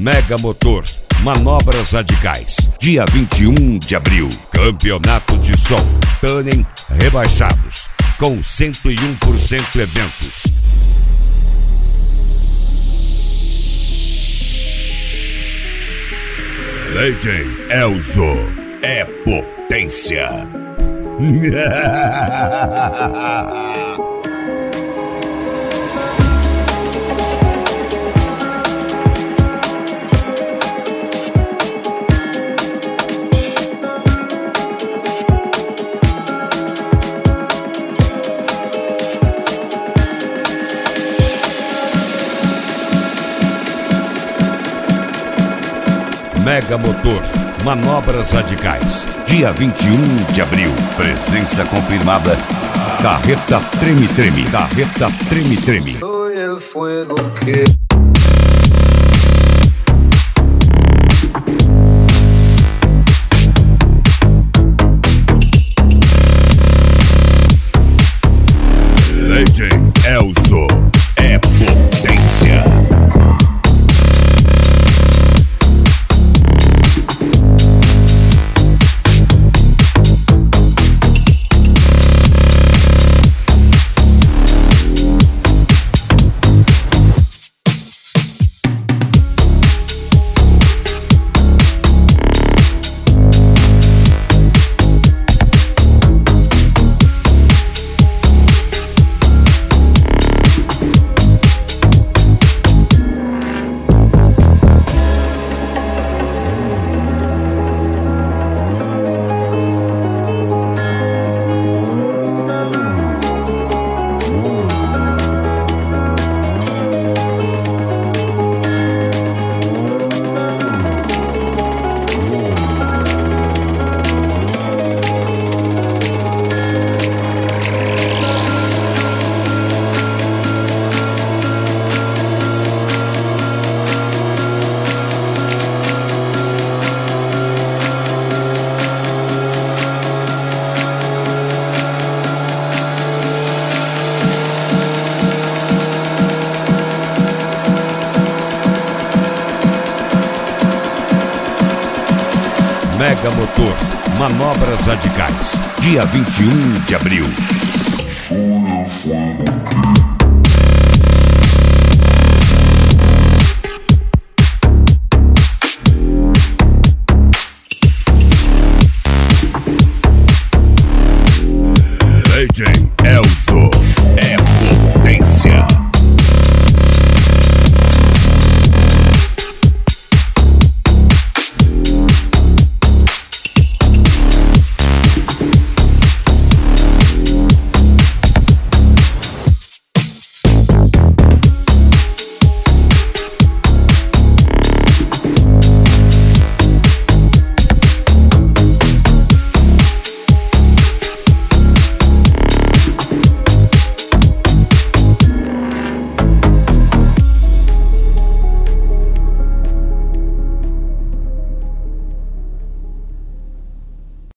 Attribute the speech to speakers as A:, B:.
A: Mega Motor, manobras radicais. Dia 21 de abril, campeonato de som. Tuning rebaixados, com 101% eventos. DJ Elzo é potência. Mega Motor, manobras radicais. Dia 21 de abril, presença confirmada. Carreta Treme Treme, Carreta Treme Treme.
B: Soy el fuego que...
A: DJ Elzo é potência. Mega Motor, manobras radicais. Dia 21 de abril. DJ